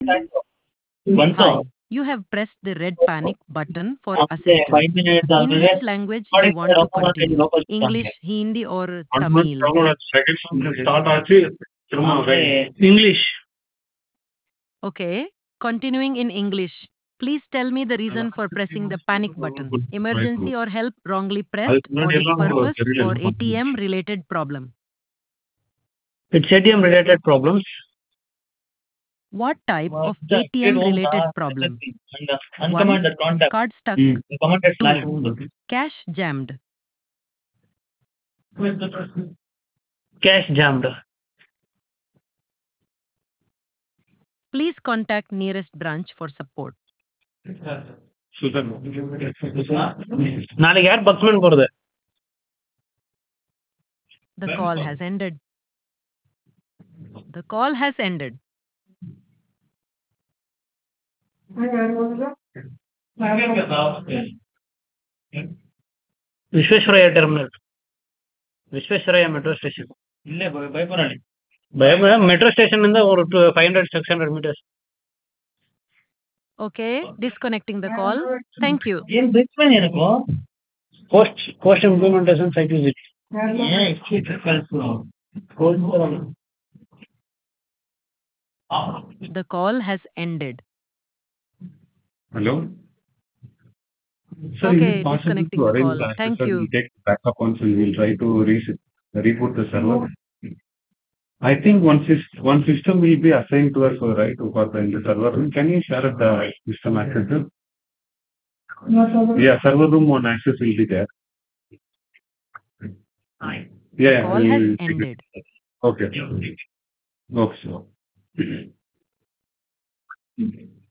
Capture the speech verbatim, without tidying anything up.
Hi, you have pressed the red panic button for assistance. In which language you want to continue? English, Hindi or Tamil? Start వచ్చి Tirumala English. Okay, continuing in English. Please tell me the reason for pressing the panic button. Emergency or help wrongly pressed, audit purpose or A T M related problem. It's A T M related problems. What type of A T M related problem? One, card stuck. Two, cash jammed. Cash jammed. Please contact nearest branch for support. நாளைக்கு யார் பக்ஸ்மேன் போறது? The call has ended. The call has ended. Visvesvaraya terminal, Visvesvaraya metro station. ಇಲ್ಲೇ ಬೈಪನಹಳ್ಳಿ. ಭಯ metro station ಇಂದ ஒரு five hundred six hundred meters. Okay, disconnecting the call. Thank you. ಏನ್ ಬೈಪನ್ ಏನಕ್ಕೋ? Post post implementation site visit. ಏ ಇಷ್ಟು ಕಳ್ಸು. The call has ended. Hello? Sir, Okay, is it possible disconnecting to the arrange call. the access Thank and you. we'll take backup once and we'll try to reset, reboot the server? I think one, sys- one system will be assigned to us, uh, right, for the, in the server room. Can you share the system access? Sir? Yeah, server room one access will be there. Yeah, The call has we'll take ended. it. Okay. Okay, sir.